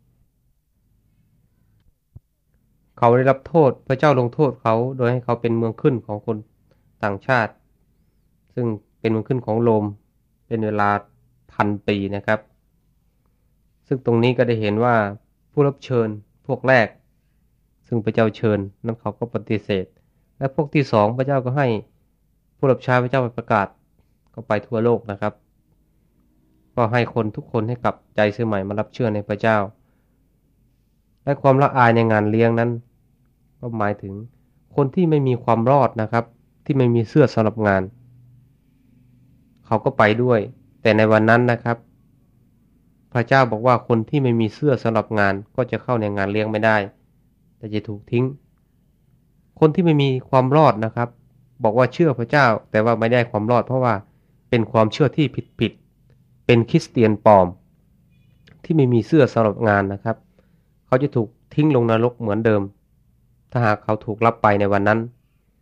เขาได้รับโทษพระเจ้าลงโทษเขาโดยให้เขาเป็นเมืองขึ้นของคนต่างชาติซึ่งเป็นเมืองขึ้นของโรมเป็นเวลา1,000 ปีนะครับซึ่งตรงนี้ก็ได้เห็นว่าผู้รับเชิญพวกแรกซึ่งพระเจ้าเชิญนั้นเขาก็ปฏิเสธและพวกที่2พระเจ้าก็ให้ผู้รับใช้พระเจ้าไปประกาศก็ไปทั่วโลกนะครับก็ให้คนทุกคนให้กลับใจเสื่อใหม่มารับเชื่อในพระเจ้าและความละอายในงานเลี้ยงนั้นก็หมายถึงคนที่ไม่มีความรอดนะครับที่ไม่มีเสื้อสำหรับงานเขาก็ไปด้วยแต่ในวันนั้นนะครับพระเจ้าบอกว่าคนที่ไม่มีเสื้อสำหรับงานก็จะเข้าในงานเลี้ยงไม่ได้แต่จะถูกทิ้งคนที่ไม่มีความรอดนะครับบอกว่าเชื่อพระเจ้าแต่ว่าไม่ได้ความรอดเพราะว่าเป็นความเชื่อที่ผิดเป็นคริสเตียนปลอมที่ไม่มีเสื้อสำหรับงานนะครับเขาจะถูกทิ้งลงนรกเหมือนเดิมถ้าหากเขาถูกรับไปในวันนั้น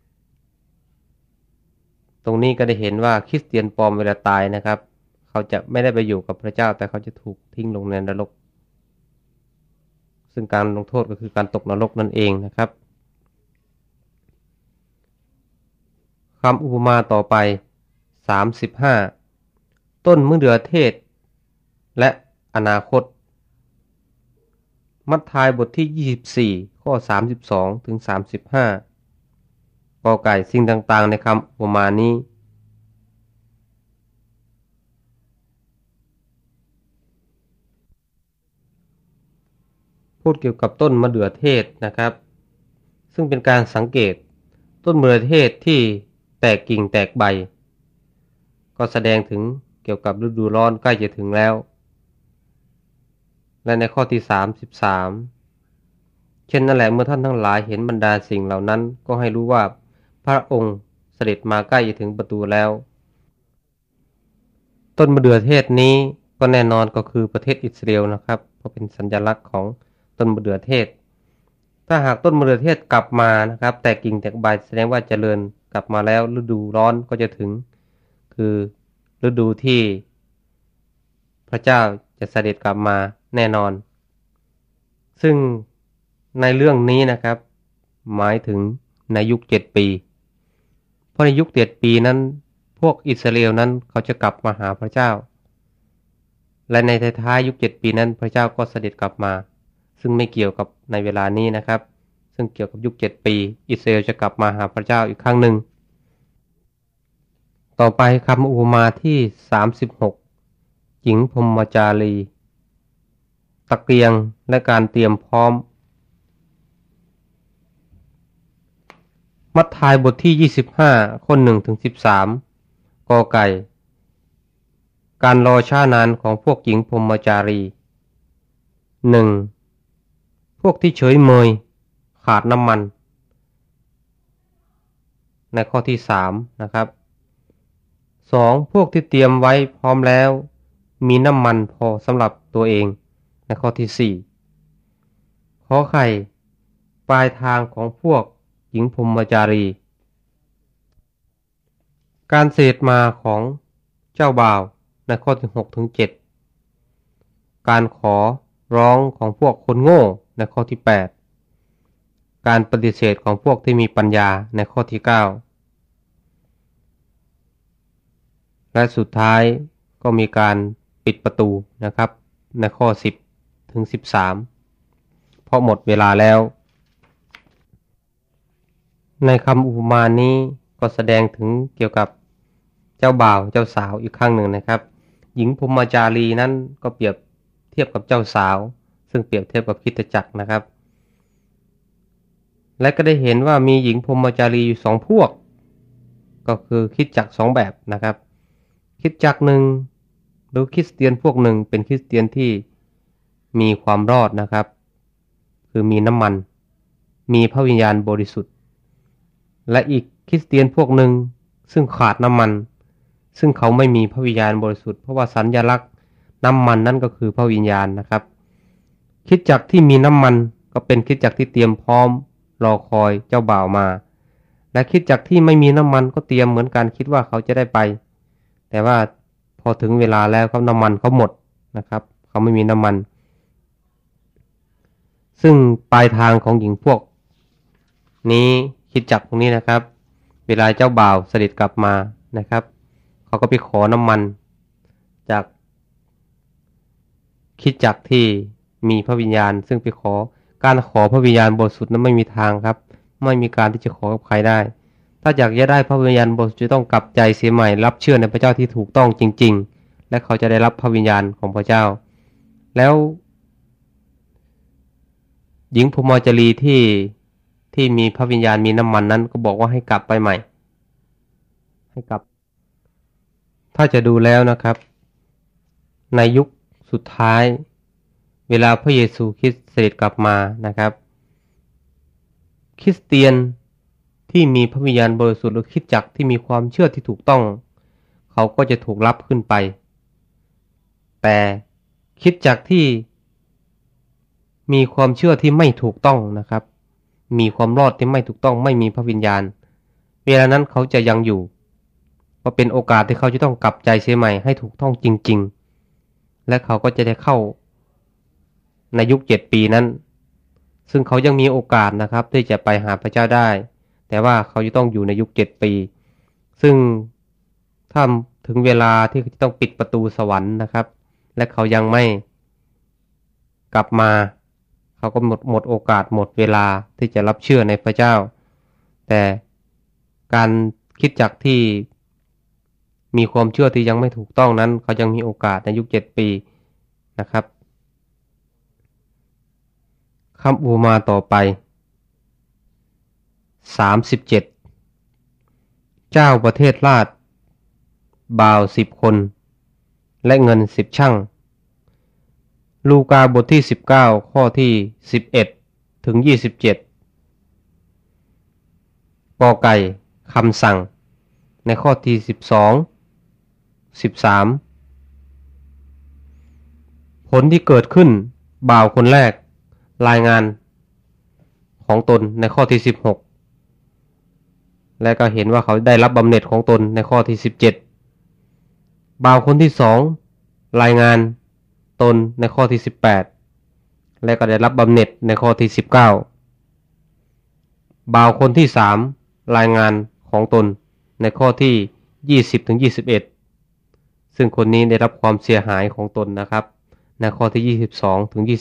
ตรงนี้ก็ได้เห็นว่าคริสเตียนปลอมเวลาตายนะครับเขาจะไม่ได้ไปอยู่กับพระเจ้าแต่เขาจะถูกทิ้งลงในนรกซึ่งการลงโทษก็คือการตกนรกนั่นเองนะครับคำอุปมาต่อไป35ต้นมะเขือเทศและอนาคตมัทธิวบทที่24ข้อ32ถึง35กอไก่สิ่งต่างๆในคำอุปมานี้พูดเกี่ยวกับต้นมะเขือเทศนะครับซึ่งเป็นการสังเกตต้นมะเขือเทศที่แตกกิ่งแตกใบก็แสดงถึงเกี่ยวกับฤดูร้อนใกล้จะถึงแล้วและในข้อที่33เช่นนั่นแหละเมื่อท่านทั้งหลายเห็นบรรดาสิ่งเหล่านั้นก็ให้รู้ว่าพระองค์เสด็จมาใกล้จะถึงประตูแล้วต้นมะเขือเทศนี้ก็แน่นอนก็คือประเทศอิสราเอลนะครับเพราะเป็นสัญลักษณ์ของต้นมะเขือเทศถ้าหากต้นมะเขือเทศกลับมานะครับแตกกิ่งแตกใบแสดงว่าเจริญกลับมาแล้วฤดูร้อนก็จะถึงคือฤดูที่พระเจ้าจะเสด็จกลับมาแน่นอนซึ่งในเรื่องนี้นะครับหมายถึงในยุค7 ปีเพราะในยุค7 ปีนั้นพวกอิสราเอลนั้นเขาจะกลับมาหาพระเจ้าและในท้ายยุค7 ปีนั้นพระเจ้าก็เสด็จกลับมาซึ่งไม่เกี่ยวกับในเวลานี้นะครับซึ่งเกี่ยวกับยุค7 ปีอิสราเอลจะกลับมาหาพระเจ้าอีกครั้งหนึ่งต่อไปคำอุปมาที่36หญิงพรหมจารีตะเกียงและการเตรียมพร้อมมัทธิวบทที่25ข้อ1ถึง13กอไก่การรอช้านานของพวกหญิงพรหมจารี 1. พวกที่เฉยเมยขาดน้ำมันในข้อที่3นะครับ 2. พวกที่เตรียมไว้พร้อมแล้วมีน้ำมันพอสำหรับตัวเองในข้อที่4ขอไข่ปลายทางของพวกหญิงพรหมจารีการเสด็จมาของเจ้าบ่าวในข้อที่6ถึง7การขอร้องของพวกคนโง่ในข้อที่8การปฏิเสธของพวกที่มีปัญญาในข้อที่9และสุดท้ายก็มีการปิดประตูนะครับในข้อ10ถึง13เพราะหมดเวลาแล้วในคำอุปมานี้ก็แสดงถึงเกี่ยวกับเจ้าบ่าวเจ้าสาวอีกครั้งหนึ่งนะครับหญิงพรหมจารีนั้นก็เปรียบเทียบกับเจ้าสาวซึ่งเปรียบเทียบกับคริสตจักรนะครับและก็ได้เห็นว่ามีหญิงพรหมจารีอยู่2 พวกก็คือคริสตจักร2 แบบนะครับคริสตจักรหนึ่งหรือคริสเตียนพวกหนึ่งเป็นคริสเตียนที่มีความรอดนะครับคือมีน้ำมันมีพระวิญญาณบริสุทธิ์และอีกคริสเตียนพวกหนึ่งซึ่งขาดน้ำมันซึ่งเขาไม่มีพระวิญญาณบริสุทธิ์เพราะว่าสัญลักษณ์น้ำมันนั่นก็คือพระวิญญาณนะครับคริสตจักรที่มีน้ำมันก็เป็นคริสตจักรที่เตรียมพร้อมรอคอยเจ้าบ่าวมาและคริสตจักรที่ไม่มีน้ำมันก็เตรียมเหมือนกันคิดว่าเขาจะได้ไปแต่ว่าพอถึงเวลาแล้วครับน้ำมันเขาหมดนะครับเขาไม่มีน้ำมันซึ่งปลายทางของหญิงพวกนี้คริสตจักรพวกนี้นะครับเวลาเจ้าบ่าวเสด็จกลับมานะครับเขาก็ไปขอน้ำมันจากคริสตจักรที่มีพระวิญญาณซึ่งไปขอการขอพระวิญญาณบริสุทธิ์นั้นไม่มีทางครับไม่มีการที่จะขอกับใครได้ถ้าอยากจะได้พระวิญญาณบริสุทธิ์จะต้องกลับใจเสียใหม่รับเชื่อในพระเจ้าที่ถูกต้องจริงๆและเขาจะได้รับพระวิญญาณของพระเจ้าแล้วหญิงพรหมจารีที่มีพระวิญญาณมีน้ำมันนั้นก็บอกว่าให้กลับไปใหม่ให้กลับถ้าจะดูแล้วนะครับในยุคสุดท้ายเวลาพระเยซูคริสต์เสด็จกลับมานะครับคริสเตียนที่มีพระวิญญาณบริสุทธิ์หรือคริสตจักรที่มีความเชื่อที่ถูกต้องเขาก็จะถูกรับขึ้นไปแต่คริสตจักรที่มีความเชื่อที่ไม่ถูกต้องนะครับมีความรอดที่ไม่ถูกต้องไม่มีพระวิญญาณเวลานั้นเขาจะยังอยู่ก็เป็นโอกาสที่เขาจะต้องกลับใจเสียใหม่ให้ถูกต้องจริงๆและเขาก็จะได้เข้าในยุค7 ปีนั้นซึ่งเขายังมีโอกาสนะครับที่จะไปหาพระเจ้าได้แต่ว่าเขาจะต้องอยู่ในยุค7 ปีซึ่งถ้าถึงเวลาที่จะต้องปิดประตูสวรรค์นะครับและเขายังไม่กลับมาเขาก็หมดโอกาสหมดเวลาที่จะรับเชื่อในพระเจ้าแต่การคิดจักที่มีความเชื่อที่ยังไม่ถูกต้องนั้นเขายังมีโอกาสในยุค7 ปีนะครับคำอุปมาต่อไป37เจ้าประเทศราชบ่าว10 คนและเงิน10 ชั่งลูกาบทที่19ข้อที่11ถึง27กอไก่คำสั่งในข้อที่12 13ผลที่เกิดขึ้นบ่าวคนแรกรายงานของตนในข้อที่16และก็เห็นว่าเขาได้รับบำเหน็จของตนในข้อที่17บ่าวคนที่2รายงานตนในข้อที่18และก็ได้รับบำเหน็จในข้อที่19บ่าวคนที่3รายงานของตนในข้อที่20ถึง21ซึ่งคนนี้ได้รับความเสียหายของตนนะครับในข้อที่22ถึง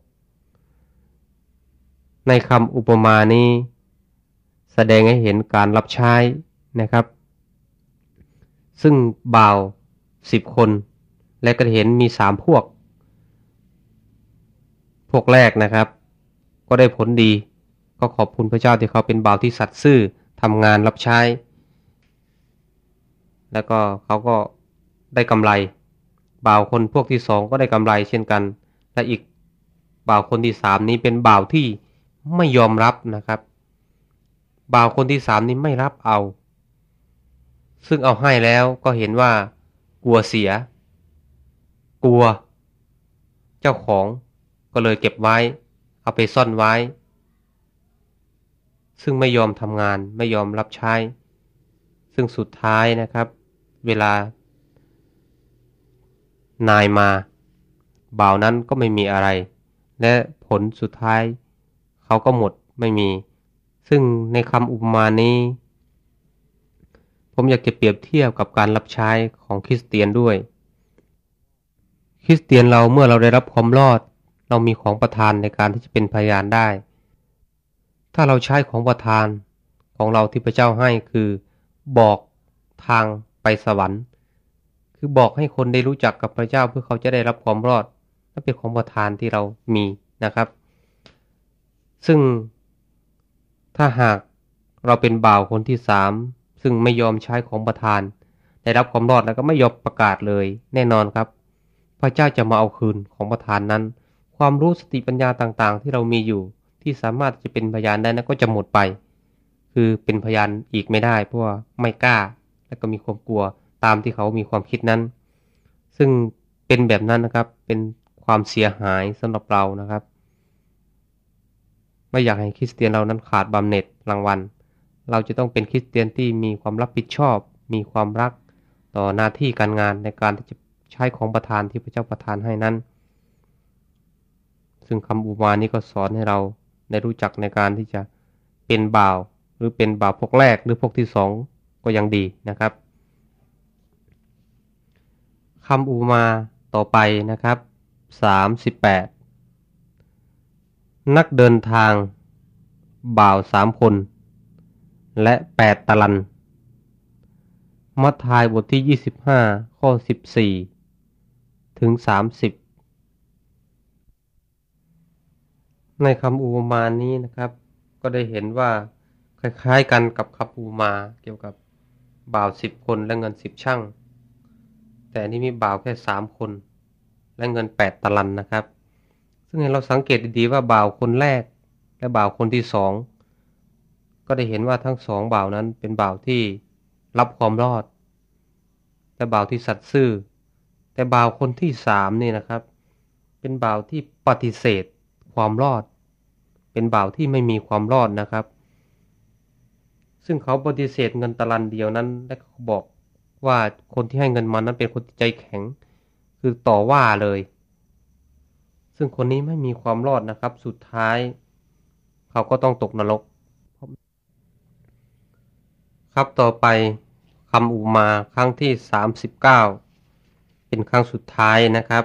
26ในคำอุปมานี้แสดงให้เห็นการรับใช้นะครับซึ่งบ่าว10 คนและก็เห็นมี3 พวกแรกนะครับก็ได้ผลดีก็ขอบคุณพระเจ้าที่เขาเป็นบ่าวที่สัตย์ซื่อทำงานรับใช้แล้วก็เขาก็ได้กำไรบ่าวคนพวกที่2ก็ได้กำไรเช่นกันและอีกบ่าวคนที่3นี้เป็นบ่าวที่ไม่ยอมรับนะครับบ่าวคนที่3นี้ไม่รับเอาซึ่งเอาให้แล้วก็เห็นว่ากลัวเสียกลัวเจ้าของก็เลยเก็บไว้เอาไปซ่อนไว้ซึ่งไม่ยอมทำงานไม่ยอมรับใช้ซึ่งสุดท้ายนะครับเวลานายมาบ่าวนั้นก็ไม่มีอะไรและผลสุดท้ายเขาก็หมดไม่มีซึ่งในคำอุปมานี้ผมอยากจะเปรียบเทียบกับการรับใช้ของคริสเตียนด้วยคริสเตียนเราเมื่อเราได้รับความรอดเรามีของประทานในการที่จะเป็นพยานได้ถ้าเราใช้ของประทานของเราที่พระเจ้าให้คือบอกทางไปสวรรค์คือบอกให้คนได้รู้จักกับพระเจ้าเพื่อเขาจะได้รับความรอดนั่นเป็นของประทานที่เรามีนะครับซึ่งถ้าหากเราเป็นบ่าวคนที่3ซึ่งไม่ยอมใช้ของประทานได้รับความรอดแล้วก็ไม่ยอมประกาศเลยแน่นอนครับพระเจ้าจะมาเอาคืนของประทานนั้นความรู้สติปัญญาต่างๆที่เรามีอยู่ที่สามารถจะเป็นพยานได้นั้นก็จะหมดไปคือเป็นพยานอีกไม่ได้เพราะว่าไม่กล้าและก็มีความกลัวตามที่เขามีความคิดนั้นซึ่งเป็นแบบนั้นนะครับเป็นความเสียหายสำหรับเรานะครับไม่อยากให้คริสเตียนเรานั้นขาดบำเหน็จรางวัลเราจะต้องเป็นคริสเตียนที่มีความรับผิดชอบมีความรักต่อหน้าที่การงานในการที่จะใช้ของประทานที่พระเจ้าประทานให้นั้นซึ่งคำอุปมานี้ก็สอนให้เราได้รู้จักในการที่จะเป็นบ่าวหรือเป็นบ่าวพวกแรกหรือพวกที่2ก็ยังดีนะครับคำอุปมาต่อไปนะครับ38นักเดินทางบ่าว3 คนและ8 ตะลันมัทธิวบทที่25ข้อ14ถึง30ในคำอุปมานี้นะครับก็ได้เห็นว่าคล้ายๆกันกับคำอุปมาเกี่ยวกับบ่าว10 คนและเงิน10 ชั่งแต่นี่มีบ่าวแค่3 คนและเงิน8 ตะลันนะครับซึ่งให้เราสังเกตดีๆว่าบ่าวคนแรกและบ่าวคนที่2ก็ได้เห็นว่าทั้ง2บ่าวนั้นเป็นบ่าวที่รับความรอดและบ่าวที่สัตย์ซื่อแต่บ่าวคนที่3นี่นะครับเป็นบ่าวที่ปฏิเสธความรอดเป็นบ่าวที่ไม่มีความรอดนะครับซึ่งเขาปฏิเสธเงินตะลันเดียวนั้นและเขาบอกว่าคนที่ให้เงินมานั้นเป็นคนใจแข็งคือต่อว่าเลยซึ่งคนนี้ไม่มีความรอดนะครับสุดท้ายเขาก็ต้องตกนรกครับต่อไปคำอุปมาครั้งที่39เป็นครั้งสุดท้ายนะครับ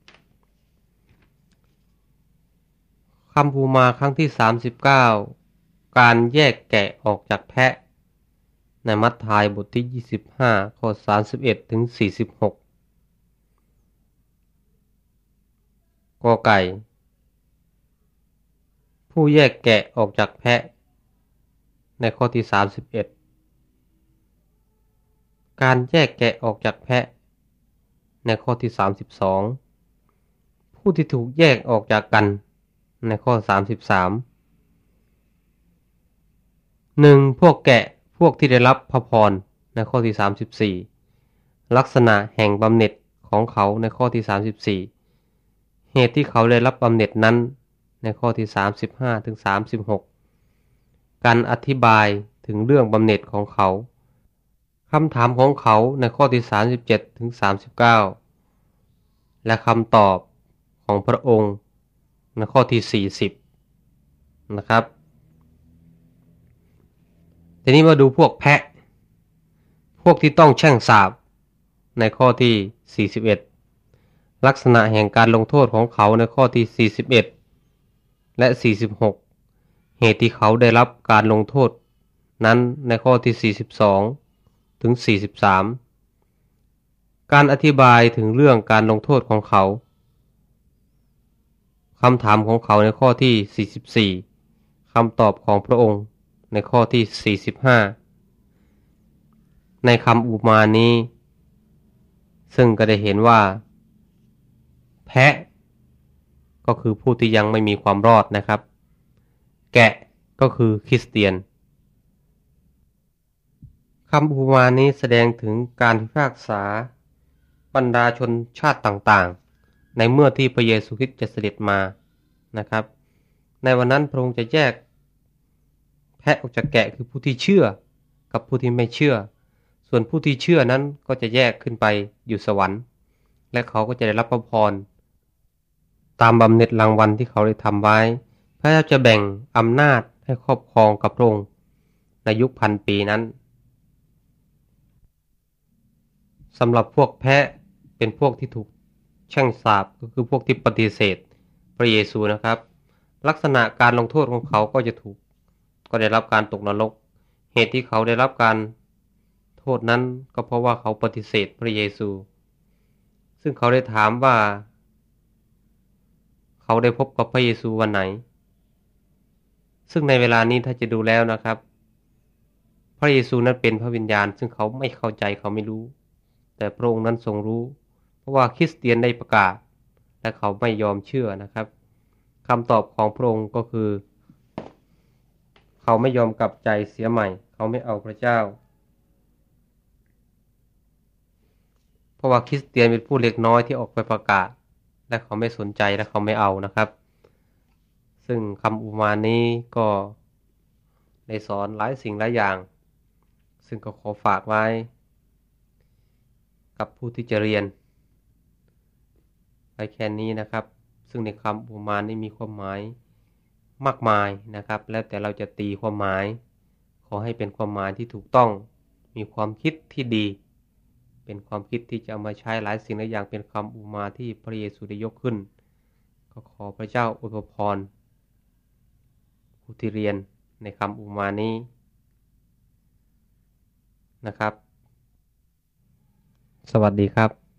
คำอุปมาครั้งที่39การแยกแกะออกจากแพะในมัทธิวบทที่25ข้อ31ถึง46กอไก่ผู้แยกแกะออกจากแพะในข้อที่31การแยกแกะออกจากแพะในข้อที่32ผู้ที่ถูกแยกออกจากกันในข้อ33 1. พวกแกะพวกที่ได้รับพระพรในข้อที่34ลักษณะแห่งบำเหน็จของเขาในข้อที่34เหตุที่เขาได้รับบำเหน็จนั้นในข้อที่35ถึง36การอธิบายถึงเรื่องบำเหน็จของเขาคำถามของเขาในข้อที่37ถึง39และคำตอบของพระองค์ในข้อที่40นะครับทีนี้มาดูพวกแพะพวกที่ต้องแช่งสาปในข้อที่41ลักษณะแห่งการลงโทษของเขาในข้อที่41และ46เหตุที่เขาได้รับการลงโทษนั้นในข้อที่42ถึง43การอธิบายถึงเรื่องการลงโทษของเขาคำถามของเขาในข้อที่44คำตอบของพระองค์ในข้อที่45ในคำอุปมานี้ซึ่งก็ได้เห็นว่าแพะก็คือผู้ที่ยังไม่มีความรอดนะครับแกะก็คือคริสเตียนคำอุปมานี้แสดงถึงการพิพากษาบรรดาชนชาติต่างๆในเมื่อที่พระเยซูคริสต์จะเสด็จมานะครับในวันนั้นพระองค์จะแยกแพะออกจากแกะคือผู้ที่เชื่อกับผู้ที่ไม่เชื่อส่วนผู้ที่เชื่อนั้นก็จะแยกขึ้นไปอยู่สวรรค์และเขาก็จะได้รับพระพรตามบำเหน็จรางวัลที่เขาได้ทำไว้พระเจ้าจะแบ่งอำนาจให้ครอบครองกับพระองค์ในยุค1,000 ปีนั้นสำหรับพวกแพะเป็นพวกที่ถูกแช่งสาปก็คือพวกที่ปฏิเสธพระเยซูนะครับลักษณะการลงโทษของเขาก็ได้รับการตกนรกเหตุที่เขาได้รับการโทษนั้นก็เพราะว่าเขาปฏิเสธพระเยซูซึ่งเขาได้ถามว่าเขาได้พบกับพระเยซูวันไหนซึ่งในเวลานี้ถ้าจะดูแล้วนะครับพระเยซูนั้นเป็นพระวิญญาณซึ่งเขาไม่เข้าใจเขาไม่รู้แต่พระองค์นั้นทรงรู้เพราะว่าคริสเตียนได้ประกาศและเขาไม่ยอมเชื่อนะครับคำตอบของพระองค์ก็คือเขาไม่ยอมกลับใจเสียใหม่เขาไม่เอาพระเจ้าเพราะว่าคริสเตียนเป็นผู้เล็กน้อยที่ออกไปประกาศและเขาไม่สนใจและเขาไม่เอานะครับซึ่งคำอุปมานี้ก็ได้สอนหลายสิ่งหลายอย่างซึ่งก็ขอฝากไว้กับผู้ที่จะเรียนไปแค่นี้นะครับซึ่งในคำอุปมานี้มีความหมายมากมายนะครับแล้วแต่เราจะตีความหมายขอให้เป็นความหมายที่ถูกต้องมีความคิดที่ดีเป็นความคิดที่จะเอามาใช้หลายสิ่งหลายอย่างเป็นคำอุปมาที่พระเยซูได้ยกขึ้นก็ขอพระเจ้าอวยพรผู้ที่เรียนในคำอุปมานี้นะครับสวัสดีครับ